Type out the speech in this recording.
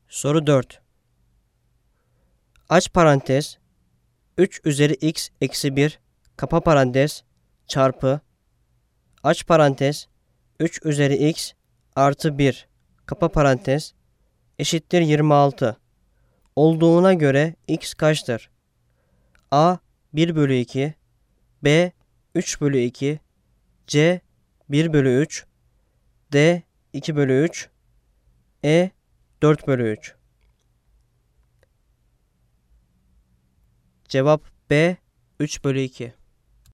Soru 4. Aç parantez 3 üzeri x eksi 1 kapa parantez çarpı aç parantez 3 üzeri x artı 1 kapa parantez eşittir 26 olduğuna göre x kaçtır? A 1 bölü 2, B 3 bölü 2, C 1 bölü 3, D 2 bölü 3, E 4 bölü 3. Cevap B 3 bölü 2.